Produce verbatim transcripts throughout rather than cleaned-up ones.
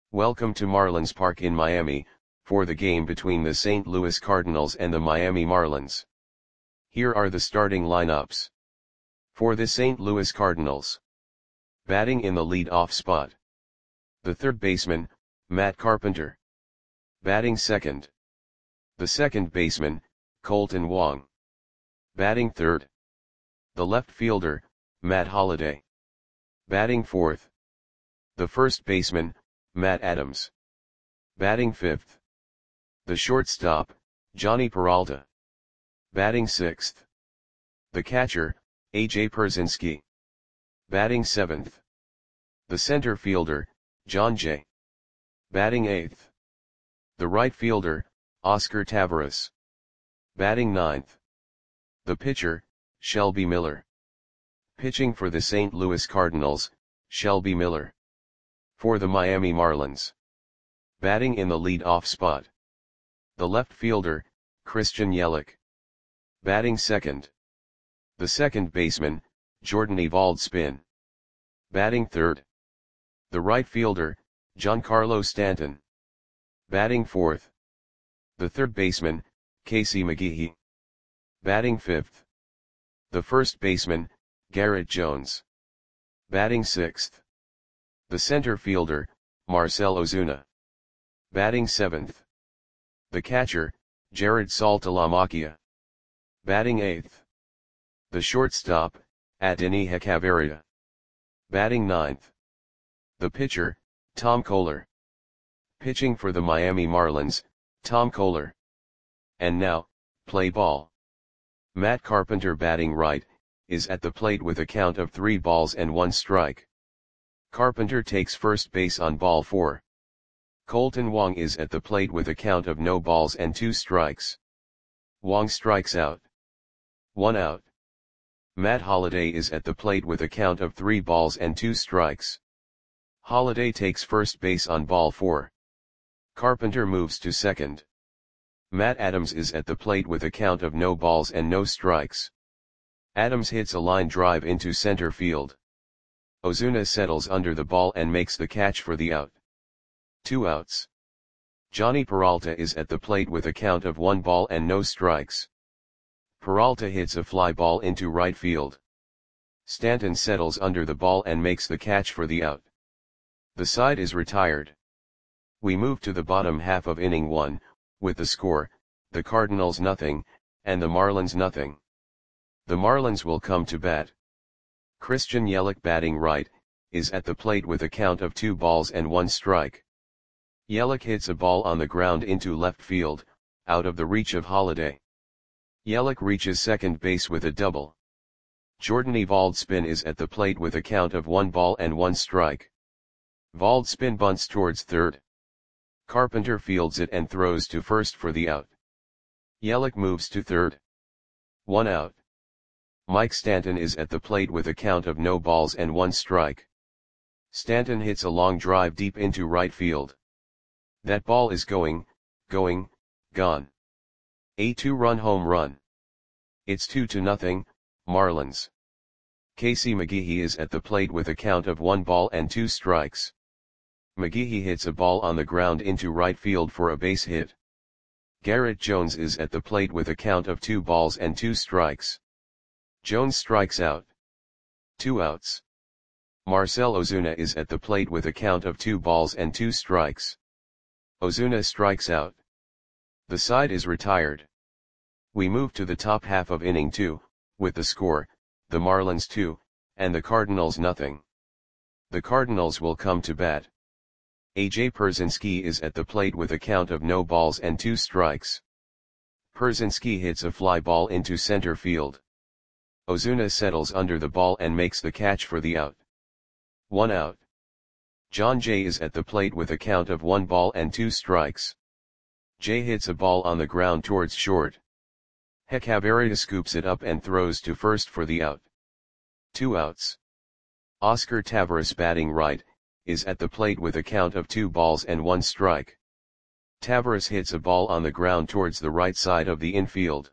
Welcome to Marlins Park in Miami, for the game between the Saint Louis Cardinals and the Miami Marlins. Here are the starting lineups. For the Saint Louis Cardinals. Batting in the lead-off spot. The third baseman, Matt Carpenter. Batting second. The second baseman, Kolten Wong. Batting third. The left fielder, Matt Holliday. Batting fourth. The first baseman, Matt Adams. Batting fifth. The shortstop, Jhonny Peralta. Batting sixth. The catcher, A J Pierzynski. Batting seventh. The center fielder, Jon Jay. Batting eighth. The right fielder, Oscar Taveras. Batting ninth. The pitcher, Shelby Miller. Pitching for the Saint Louis Cardinals, Shelby Miller. For the Miami Marlins. Batting in the lead-off spot. The left fielder, Christian Yelich. Batting second. The second baseman, Jordan Eovaldi. Batting third. The right fielder, Giancarlo Stanton. Batting fourth. The third baseman, Casey McGehee. Batting fifth. The first baseman, Garrett Jones. Batting sixth. The center fielder, Marcell Ozuna. Batting seventh. The catcher, Jared Saltalamacchia. Batting eighth. The shortstop, Adeiny Hechavarria. Batting ninth. The pitcher, Tom Koehler. Pitching for the Miami Marlins, Tom Koehler. And now, play ball. Matt Carpenter, batting right, is at the plate with a count of three balls and one strike. Carpenter takes first base on ball four. Kolten Wong is at the plate with a count of no balls and two strikes. Wong strikes out. One out. Matt Holliday is at the plate with a count of three balls and two strikes. Holliday takes first base on ball four. Carpenter moves to second. Matt Adams is at the plate with a count of no balls and no strikes. Adams hits a line drive into center field. Ozuna settles under the ball and makes the catch for the out. Two outs. Jhonny Peralta is at the plate with a count of one ball and no strikes. Peralta hits a fly ball into right field. Stanton settles under the ball and makes the catch for the out. The side is retired. We move to the bottom half of inning one, with the score, the Cardinals nothing, and the Marlins nothing. The Marlins will come to bat. Christian Yelich, batting right, is at the plate with a count of two balls and one strike. Yelich hits a ball on the ground into left field, out of the reach of Holliday. Yelich reaches second base with a double. Jordan Eovaldi is at the plate with a count of one ball and one strike. Eovaldi bunts towards third. Carpenter fields it and throws to first for the out. Yelich moves to third. One out. Mike Stanton is at the plate with a count of no balls and one strike. Stanton hits a long drive deep into right field. That ball is going, going, gone. A two-run home run. It's two to nothing, Marlins. Casey McGehee is at the plate with a count of one ball and two strikes. McGehee hits a ball on the ground into right field for a base hit. Garrett Jones is at the plate with a count of two balls and two strikes. Jones strikes out. Two outs. Marcell Ozuna is at the plate with a count of two balls and two strikes. Ozuna strikes out. The side is retired. We move to the top half of inning two, with the score, the Marlins two, and the Cardinals nothing. The Cardinals will come to bat. A J Pierzynski is at the plate with a count of no balls and two strikes. Pierzynski hits a fly ball into center field. Ozuna settles under the ball and makes the catch for the out. One out. Jon Jay is at the plate with a count of one ball and two strikes. Jay hits a ball on the ground towards short. Hechavarria scoops it up and throws to first for the out. Two outs. Oscar Taveras, batting right, is at the plate with a count of two balls and one strike. Taveras hits a ball on the ground towards the right side of the infield.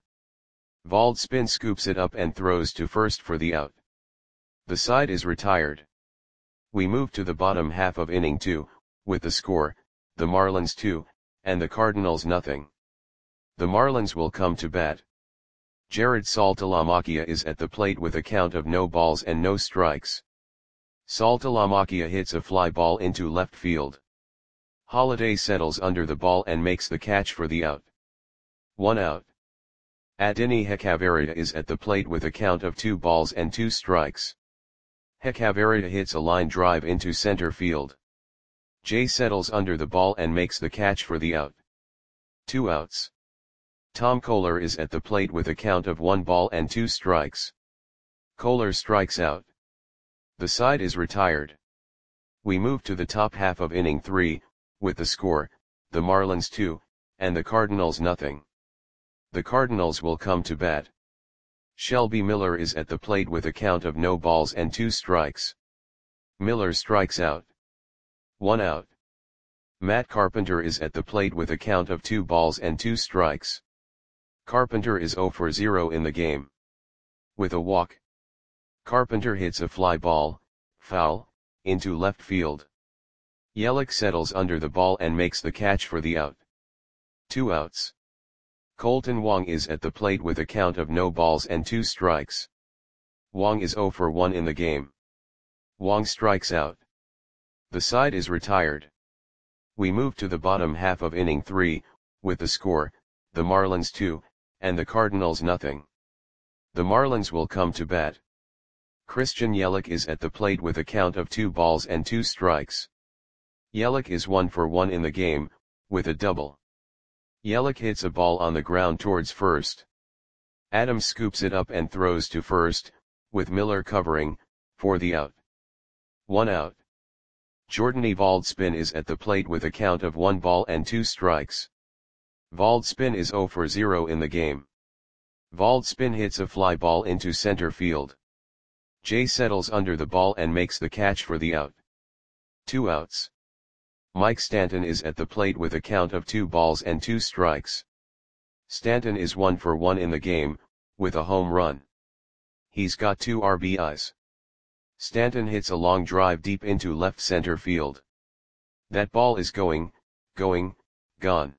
Eovaldi scoops it up and throws to first for the out. The side is retired. We move to the bottom half of inning two, With the score, the Marlins two, and the Cardinals nothing. The Marlins will come to bat. Jared Saltalamacchia is at the plate with a count of no balls and no strikes. Saltalamacchia hits a fly ball into left field. Holliday settles under the ball and makes the catch for the out. One out. Adeiny Hechavarria is at the plate with a count of two balls and two strikes. Hechavarria hits a line drive into center field. Jay settles under the ball and makes the catch for the out. Two outs. Tom Koehler is at the plate with a count of one ball and two strikes. Koehler strikes out. The side is retired. We move to the top half of inning three, with the score, the Marlins two, and the Cardinals nothing. The Cardinals will come to bat. Shelby Miller is at the plate with a count of no balls and two strikes. Miller strikes out. One out. Matt Carpenter is at the plate with a count of two balls and two strikes. Carpenter is zero for zero in the game. With a walk. Carpenter hits a fly ball, foul, into left field. Yelich settles under the ball and makes the catch for the out. Two outs. Colton Wong is at the plate with a count of no balls and two strikes. Wong is zero for one in the game. Wong strikes out. The side is retired. We move to the bottom half of inning three, with the score, the Marlins two, and the Cardinals nothing. The Marlins will come to bat. Christian Yelich is at the plate with a count of two balls and two strikes. Yelich is one for one in the game, with a double. Yelich hits a ball on the ground towards first. Adams scoops it up and throws to first, with Miller covering, for the out. One out. Jordan Valdspin is at the plate with a count of one ball and two strikes. Valdspin is zero for zero in the game. Valdspin hits a fly ball into center field. Jay settles under the ball and makes the catch for the out. Two outs. Mike Stanton is at the plate with a count of two balls and two strikes. Stanton is one for one in the game, with a home run. He's got two R B Is. Stanton hits a long drive deep into left center field. That ball is going, going, gone.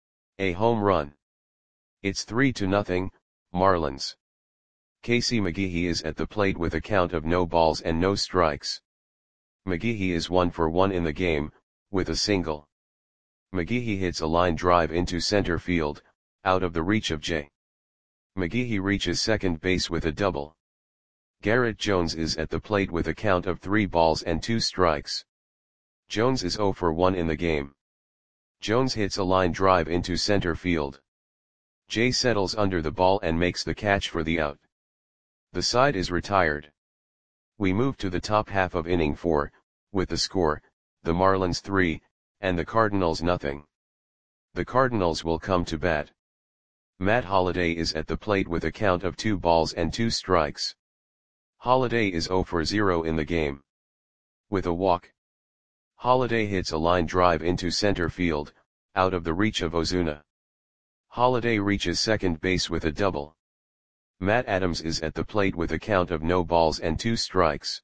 A home run. It's three to nothing, Marlins. Casey McGehee is at the plate with a count of no balls and no strikes. McGehee is one for one in the game, with a single. McGehee hits a line drive into center field, out of the reach of Jay. McGehee reaches second base with a double. Garrett Jones is at the plate with a count of three balls and two strikes. Jones is zero for one in the game. Jones hits a line drive into center field. Jay settles under the ball and makes the catch for the out. The side is retired. We move to the top half of inning four, with the score, the Marlins three, and the Cardinals nothing. The Cardinals will come to bat. Matt Holliday is at the plate with a count of two balls and two strikes. Holliday is zero for zero in the game. With a walk. Holliday hits a line drive into center field, out of the reach of Ozuna. Holliday reaches second base with a double. Matt Adams is at the plate with a count of no balls and two strikes.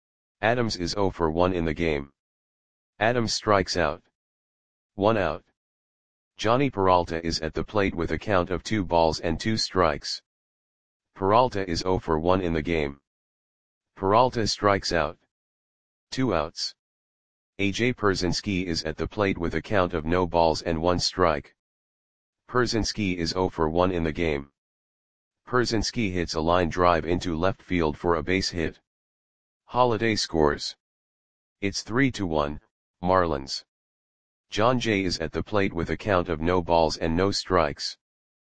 Adams is zero for one in the game. Adams strikes out. One out. Johnny Peralta is at the plate with a count of two balls and two strikes. Peralta is zero for one in the game. Peralta strikes out. Two outs. A J Pierzynski is at the plate with a count of no balls and one strike. Pierzynski is zero for one in the game. Pierzynski hits a line drive into left field for a base hit. Holliday scores. It's three to one, Marlins. John Jay is at the plate with a count of no balls and no strikes.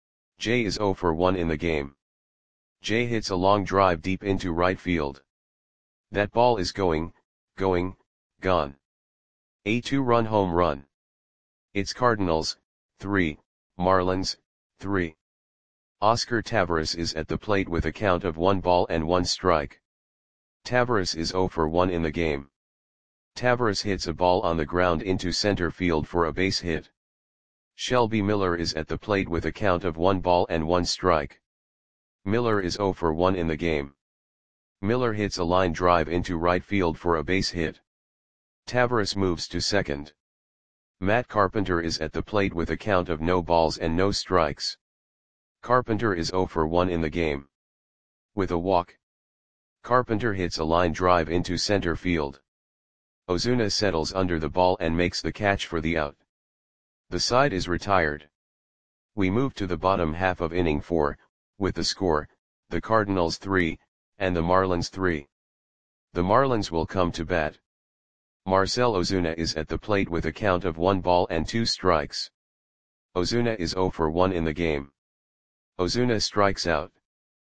Jay is zero for one in the game. Jay hits a long drive deep into right field. That ball is going, going, gone. A two-run home run. It's Cardinals, three, Marlins, three. Oscar Taveras is at the plate with a count of one ball and one strike. Taveras is zero for one in the game. Taveras hits a ball on the ground into center field for a base hit. Shelby Miller is at the plate with a count of one ball and one strike. Miller is zero for one in the game. Miller hits a line drive into right field for a base hit. Taveras moves to second. Matt Carpenter is at the plate with a count of no balls and no strikes. Carpenter is zero for one in the game. With a walk, Carpenter hits a line drive into center field. Ozuna settles under the ball and makes the catch for the out. The side is retired. We move to the bottom half of inning four, with the score, the Cardinals three, and the Marlins three. The Marlins will come to bat. Marcell Ozuna is at the plate with a count of one ball and two strikes. Ozuna is zero for one in the game. Ozuna strikes out.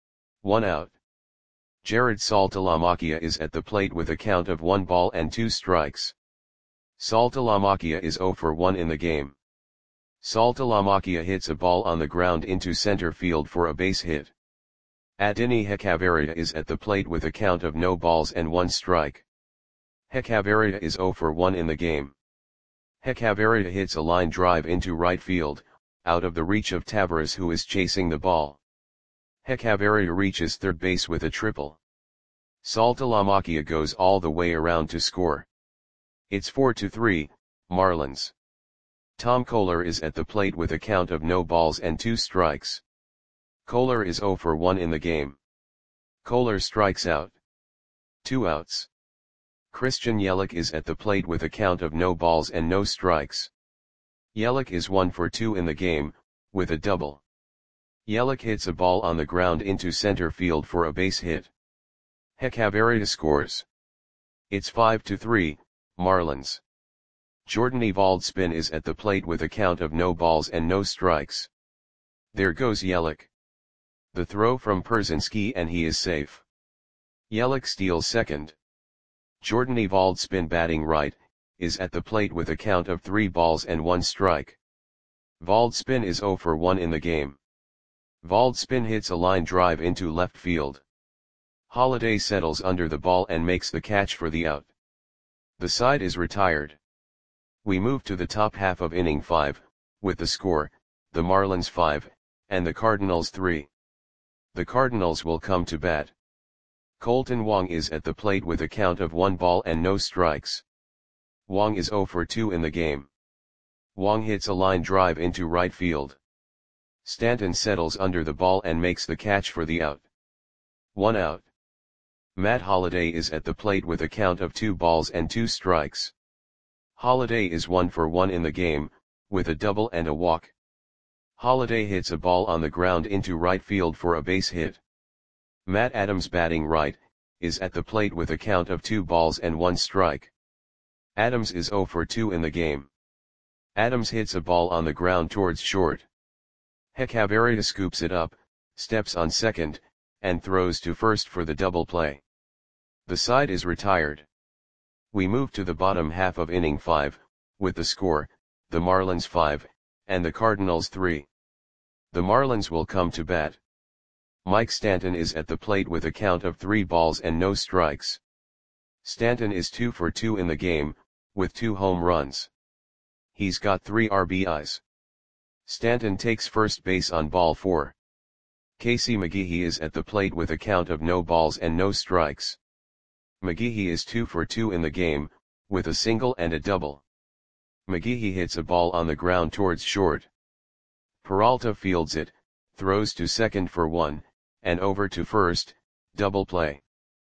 One out. Jared Saltalamacchia is at the plate with a count of one ball and two strikes. Saltalamacchia is zero for one in the game. Saltalamacchia hits a ball on the ground into center field for a base hit. Adeiny Hechavarria is at the plate with a count of no balls and one strike. Hechavarria is zero for one in the game. Hechavarria hits a line drive into right field, out of the reach of Taveras, who is chasing the ball. Hechavarria reaches third base with a triple. Saltalamacchia goes all the way around to score. It's four to three, Marlins. Tom Koehler is at the plate with a count of no balls and two strikes. Koehler is zero for one in the game. Koehler strikes out. Two outs. Christian Yelich is at the plate with a count of no balls and no strikes. Yelich is one for two in the game, with a double. Yelich hits a ball on the ground into center field for a base hit. Hechavarria scores. It's five to three, Marlins. Jordan Evalds-Spin is at the plate with a count of no balls and no strikes. There goes Yelich. The throw from Pierzynski and he is safe. Yelich steals second. Jordan Evalds-Spin, batting right, is at the plate with a count of three balls and one strike. Evalds-Spin is zero for one in the game. Evalds-Spin hits a line drive into left field. Holliday settles under the ball and makes the catch for the out. The side is retired. We move to the top half of inning five, with the score, the Marlins five, and the Cardinals three. The Cardinals will come to bat. Colton Wong is at the plate with a count of one ball and no strikes. Wong is zero for two in the game. Wong hits a line drive into right field. Stanton settles under the ball and makes the catch for the out. One out. Matt Holliday is at the plate with a count of two balls and two strikes. Holliday is one for one in the game, with a double and a walk. Holliday hits a ball on the ground into right field for a base hit. Matt Adams, batting right, is at the plate with a count of two balls and one strike. Adams is zero for two in the game. Adams hits a ball on the ground towards short. Hechavarria scoops it up, steps on second, and throws to first for the double play. The side is retired. We move to the bottom half of inning five, with the score, the Marlins five, and the Cardinals three. The Marlins will come to bat. Mike Stanton is at the plate with a count of three balls and no strikes. Stanton is two for two in the game, with two home runs. He's got three R B Is. Stanton takes first base on ball four. Casey McGehee is at the plate with a count of no balls and no strikes. McGehee is two for two in the game, with a single and a double. McGehee hits a ball on the ground towards short. Peralta fields it, throws to second for one, and over to first, double play.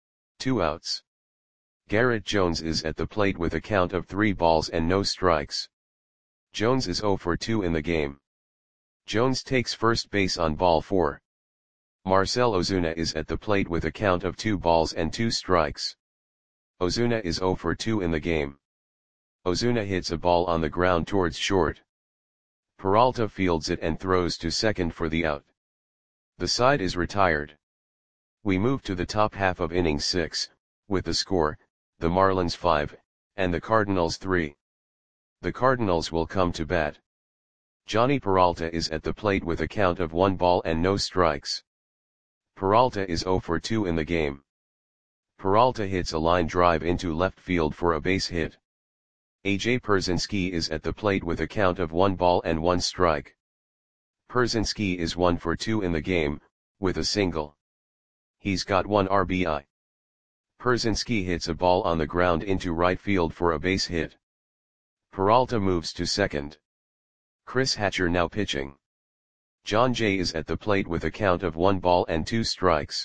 Two outs. Garrett Jones is at the plate with a count of three balls and no strikes. Jones is zero for two in the game. Jones takes first base on ball four. Marcell Ozuna is at the plate with a count of two balls and two strikes. Ozuna is zero for two in the game. Ozuna hits a ball on the ground towards short. Peralta fields it and throws to second for the out. The side is retired. We move to the top half of inning six, with the score, the Marlins five, and the Cardinals three. The Cardinals will come to bat. Johnny Peralta is at the plate with a count of one ball and no strikes. Peralta is zero for two in the game. Peralta hits a line drive into left field for a base hit. A J Pierzynski is at the plate with a count of one ball and one strike. Pierzynski is one for two in the game, with a single. He's got one R B I. Pierzynski hits a ball on the ground into right field for a base hit. Peralta moves to second. Chris Hatcher now pitching. John Jay is at the plate with a count of one ball and two strikes.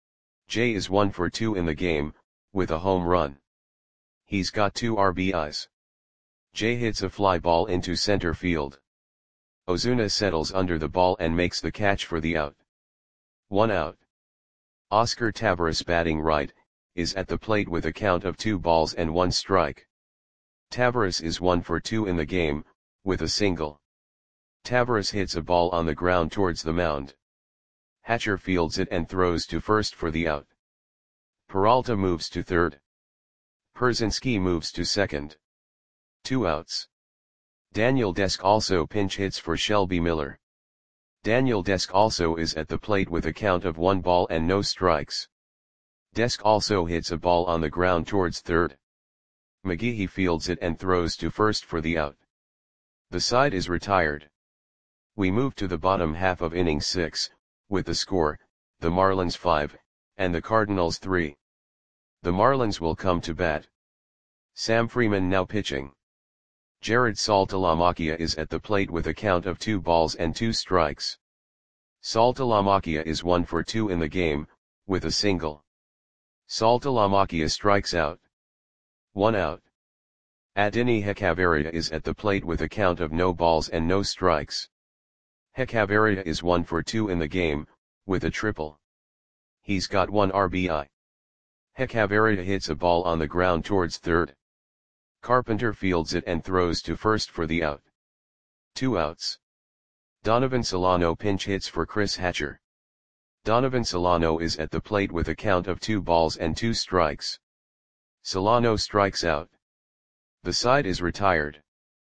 Jay is one for two in the game, with a home run. He's got two R B Is. Jay hits a fly ball into center field. Ozuna settles under the ball and makes the catch for the out. One out. Oscar Taveras, batting right, is at the plate with a count of two balls and one strike. Taveras is one for two in the game, with a single. Taveras hits a ball on the ground towards the mound. Hatcher fields it and throws to first for the out. Peralta moves to third. Pierzynski moves to second. Two outs. Daniel Desk also pinch hits for Shelby Miller. Daniel Desk also is at the plate with a count of one ball and no strikes. Desk also hits a ball on the ground towards third. McGehee fields it and throws to first for the out. The side is retired. We move to the bottom half of inning six, with the score, the Marlins five, and the Cardinals three. The Marlins will come to bat. Sam Freeman now pitching. Jared Saltalamacchia is at the plate with a count of two balls and two strikes. Saltalamacchia is one for two in the game, with a single. Saltalamacchia strikes out. One out. Adeiny Hechavarria is at the plate with a count of no balls and no strikes. Hechavarria is one for two in the game, with a triple. He's got one R B I. Hechavarria hits a ball on the ground towards third. Carpenter fields it and throws to first for the out. Two outs. Donovan Solano pinch hits for Chris Hatcher. Donovan Solano is at the plate with a count of two balls and two strikes. Solano strikes out. The side is retired.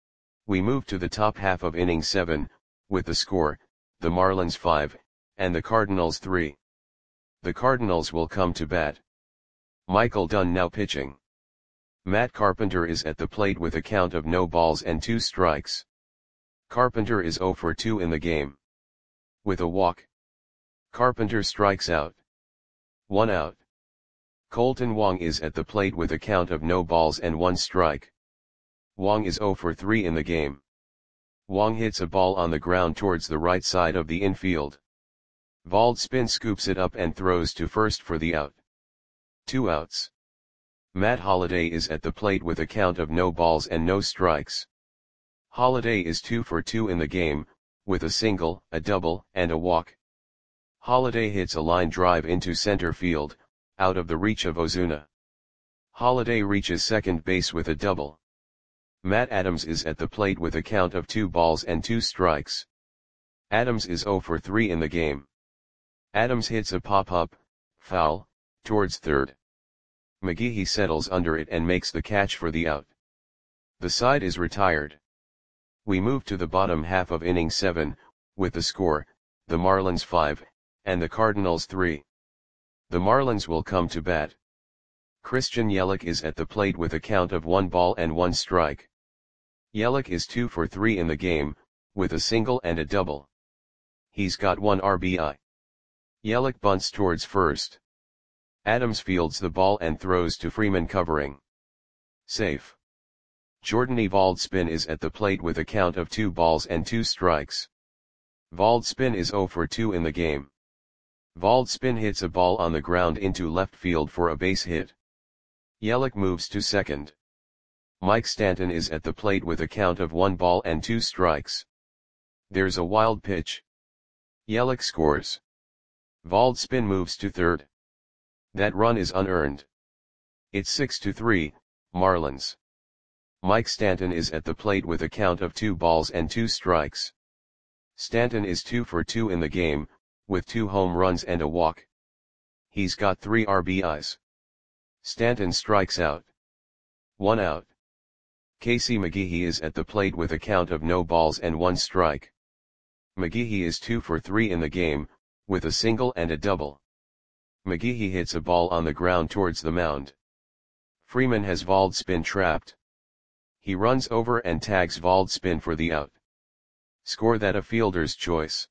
We move to the top half of inning seven, with the score, the Marlins five, and the Cardinals three. The Cardinals will come to bat. Michael Dunn now pitching. Matt Carpenter is at the plate with a count of no balls and two strikes. Carpenter is zero for two in the game. With a walk. Carpenter strikes out. One out. Colton Wong is at the plate with a count of no balls and one strike. Wong is zero for three in the game. Wong hits a ball on the ground towards the right side of the infield. Valdspin scoops it up and throws to first for the out. Two outs. Matt Holliday is at the plate with a count of no balls and no strikes. Holliday is two for two in the game, with a single, a double, and a walk. Holliday hits a line drive into center field, out of the reach of Ozuna. Holliday reaches second base with a double. Matt Adams is at the plate with a count of two balls and two strikes. Adams is zero for three in the game. Adams hits a pop-up, foul, towards third. McGehee settles under it and makes the catch for the out. The side is retired. We move to the bottom half of inning seven, with the score, the Marlins five, and the Cardinals three. The Marlins will come to bat. Christian Yelich is at the plate with a count of one ball and one strike. Yelich is two for three in the game, with a single and a double. He's got one R B I. Yelich bunts towards first. Adams fields the ball and throws to Freeman covering. Safe. Jordany Valdspin is at the plate with a count of two balls and two strikes. Valdspin is zero for two in the game. Valdspin hits a ball on the ground into left field for a base hit. Yelich moves to second. Mike Stanton is at the plate with a count of one ball and two strikes. There's a wild pitch. Yelich scores. Valdspin moves to third. That run is unearned. It's six to three, Marlins. Mike Stanton is at the plate with a count of two balls and two strikes. Stanton is two for two in the game, with two home runs and a walk. He's got three R B Is. Stanton strikes out. One out. Casey McGehee is at the plate with a count of no balls and one strike. McGehee is two for three in the game, with a single and a double. McGehee hits a ball on the ground towards the mound. Freeman has Valdspin trapped. He runs over and tags Valdspin for the out. Score that a fielder's choice.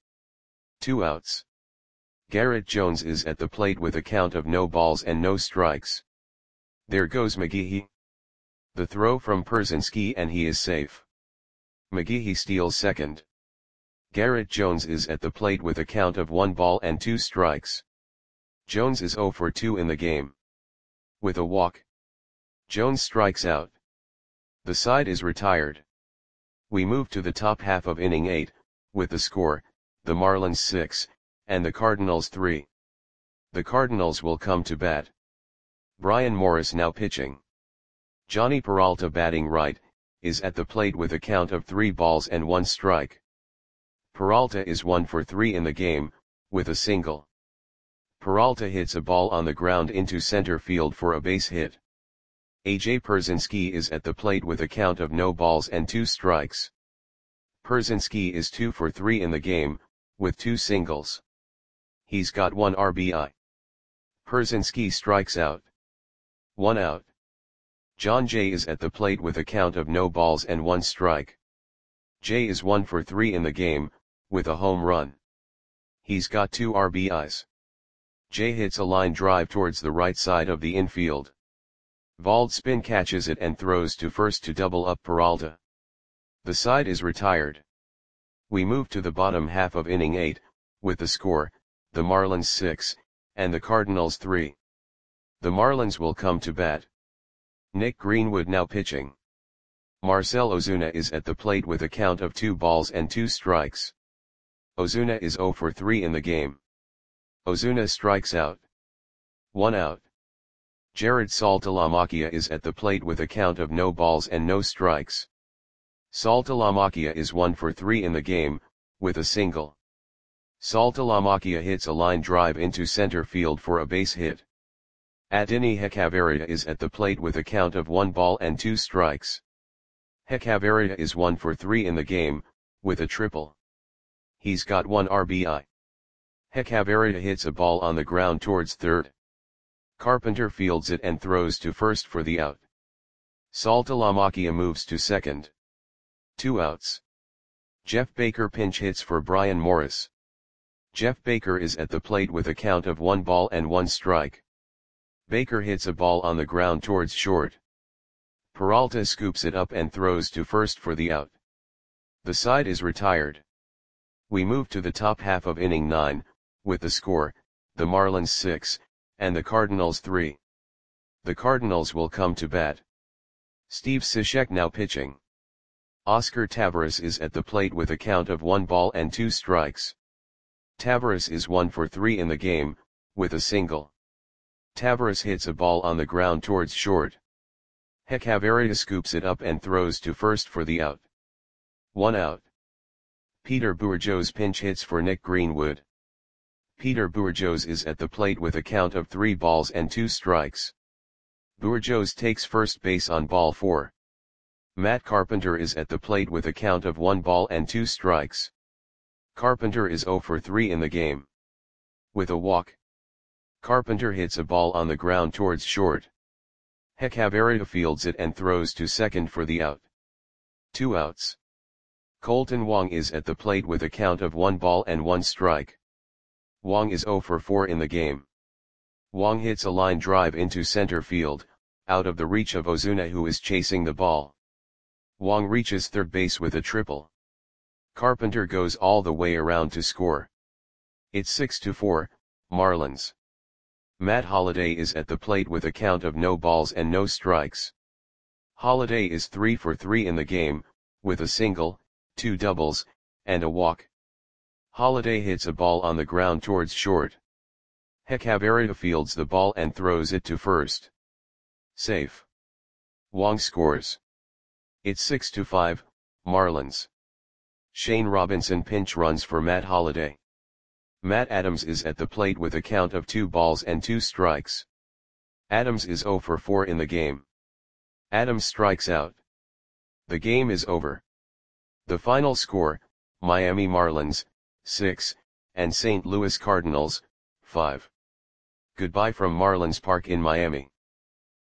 Two outs. Garrett Jones is at the plate with a count of no balls and no strikes. There goes McGehee. The throw from Pierzynski and he is safe. McGehee steals second. Garrett Jones is at the plate with a count of one ball and two strikes. Jones is zero for two in the game. With a walk, Jones strikes out. The side is retired. We move to the top half of inning eight, with the score, the Marlins six, and the Cardinals three. The Cardinals will come to bat. Brian Morris now pitching. Johnny Peralta batting right, is at the plate with a count of three balls and one strike. Peralta is one for three in the game, with a single. Peralta hits a ball on the ground into center field for a base hit. A J Pierzynski is at the plate with a count of no balls and two strikes. Pierzynski is two for three in the game, with two singles. He's got one R B I. Pierzynski strikes out. One out. John Jay is at the plate with a count of no balls and one strike. Jay is one for three in the game, with a home run. He's got two R B Is. Jay hits a line drive towards the right side of the infield. Valdspin catches it and throws to first to double up Peralta. The side is retired. We move to the bottom half of inning eight, with the score, the Marlins six, and the Cardinals three. The Marlins will come to bat. Nick Greenwood now pitching. Marcell Ozuna is at the plate with a count of two balls and two strikes. Ozuna is zero for three in the game. Ozuna strikes out. One out. Jared Saltalamacchia is at the plate with a count of no balls and no strikes. Saltalamacchia is one for three in the game, with a single. Saltalamacchia hits a line drive into center field for a base hit. Adeiny Hechavarria is at the plate with a count of one ball and two strikes. Hechavarria is one for three in the game, with a triple. He's got one R B I. Hechavarria hits a ball on the ground towards third. Carpenter fields it and throws to first for the out. Saltalamacchia moves to second. Two outs. Jeff Baker pinch hits for Brian Morris. Jeff Baker is at the plate with a count of one ball and one strike. Baker hits a ball on the ground towards short. Peralta scoops it up and throws to first for the out. The side is retired. We move to the top half of inning nine, with the score, the Marlins six, and the Cardinals three. The Cardinals will come to bat. Steve Cishek now pitching. Oscar Taveras is at the plate with a count of one ball and two strikes. Taveras is one for three in the game, with a single. Taveras hits a ball on the ground towards short. Hechavarria scoops it up and throws to first for the out. One out. Peter Bourjos pinch hits for Nick Greenwood. Peter Bourjos is at the plate with a count of three balls and two strikes. Bourjos takes first base on ball four. Matt Carpenter is at the plate with a count of one ball and two strikes. Carpenter is zero for three in the game. With a walk, Carpenter hits a ball on the ground towards short. Hechavarria fields it and throws to second for the out. Two outs. Colton Wong is at the plate with a count of one ball and one strike. Wong is zero for four in the game. Wong hits a line drive into center field, out of the reach of Ozuna who is chasing the ball. Wong reaches third base with a triple. Carpenter goes all the way around to score. It's six to four, Marlins. Matt Holliday is at the plate with a count of no balls and no strikes. Holliday is three for three in the game, with a single, two doubles, and a walk. Holliday hits a ball on the ground towards short. Hechavarria fields the ball and throws it to first. Safe. Wong scores. It's six to five, Marlins. Shane Robinson pinch runs for Matt Holliday. Matt Adams is at the plate with a count of two balls and two strikes. Adams is zero for four in the game. Adams strikes out. The game is over. The final score, Miami Marlins, six, and Saint Louis Cardinals, five. Goodbye from Marlins Park in Miami.